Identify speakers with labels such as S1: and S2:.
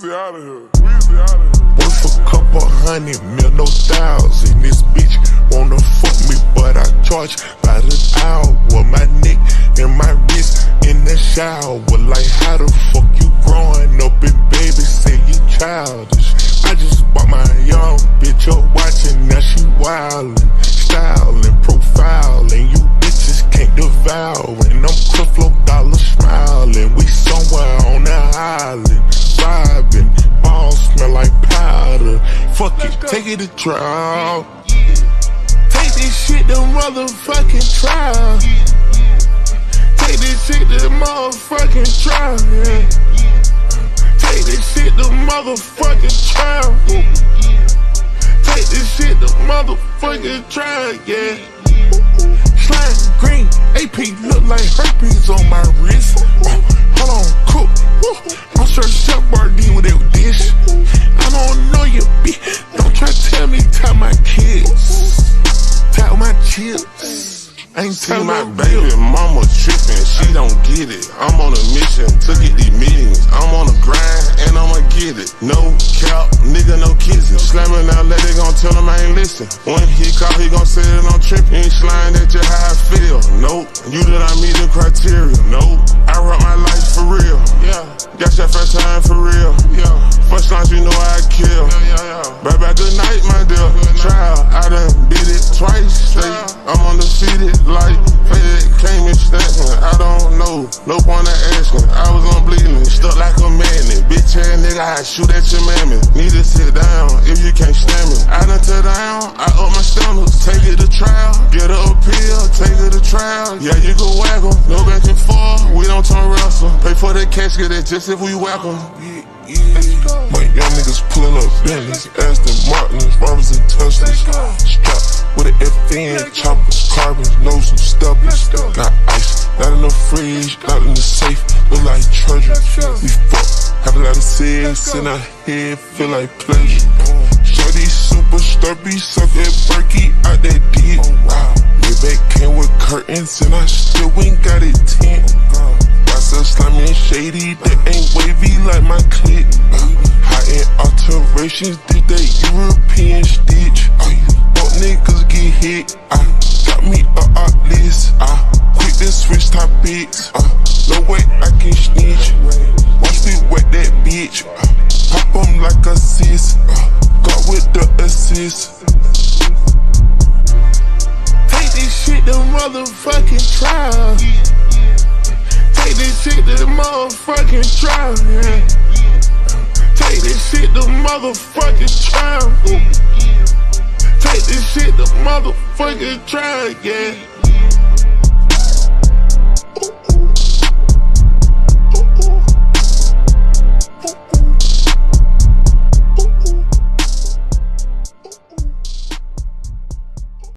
S1: Weezy out of here. Weezy out of here.
S2: Worth a couple $100 mil, no thousand. This bitch wanna fuck me, but I charge by the hour. My neck and my wrist in the shower. Like, how the fuck you growing up and baby say you childish? I just bought my young bitch a watch and now she wildin', stylin', profiling. You bitches can't devour. And I'm Creflo Dollar smiling. We somewhere on the island, vibing. Balls smell like powder. Fuck it, take it to trial. Take this shit to motherfucking trial. Take this shit to motherfucking trial, yeah. Take this shit to motherfucking trial. Take this shit to motherfucking trial, yeah. Slime green, AP look like herpes on my wrist. Hold on, cook. I'm sure Chef Boyardee with that dish. I don't know you, bitch. Don't try to tell me tie my kids. Tie my chips. I ain't
S3: see my baby mama trippin', she don't get it. I'm on a mission to get these millions. I'm on the grind and I'ma get it. No cap, nigga, no kissing. Slamming out, let it gon' tell him I ain't listen. When he call, he gon' say that I'm trippin'. Ain't slime that just how I feel. Nope, you that I meet the criteria. Nope, I rock my life for real. Yeah, got your first time for real. Yeah, first lines you know I kill. Yeah. Baby, good night, my dear. Trial, I done beat it twice straight. I'm undefeated. Like Fed came and snatchin', I don't know, no point of asking. I was on bleeding, stuck like a magnet. Bitch ass nigga, I shoot at your mammy. Need to sit down if you can't stand me. I done tear down, I up my standards. Take it to trial, get her appeal, take it to trial. Yeah, you can whack 'em, no back and forth. We don't turn wrestle. Pay for the casket, that's just if we whack 'em.
S2: My young niggas pullin' up Bentleys, Aston Martins, Robbers and Teslas. Strapped with an FN, choppers, carbons, know some stubbies. Got ice, not in the fridge, not in the safe, look like treasure. We fuck, have a lot of sex in our head, feel like pleasure. Shorty super sturdy, suck that Berkey out that dick. Maybach came with curtains and I still ain't got it tint. Myself slimy and shady, that ain't wavy like my clip. High-end alterations, did that European stitch. Fuck niggas get hit, got me a art list. Quick to switch topics, no way I can snitch. Once we wet that bitch, pop 'em like a sis. Got with the assist. Take this shit to motherfucking trial. Take this shit to the motherfucking trial, yeah. Take this shit to motherfucking trial. Take this shit to motherfucking trial, yeah.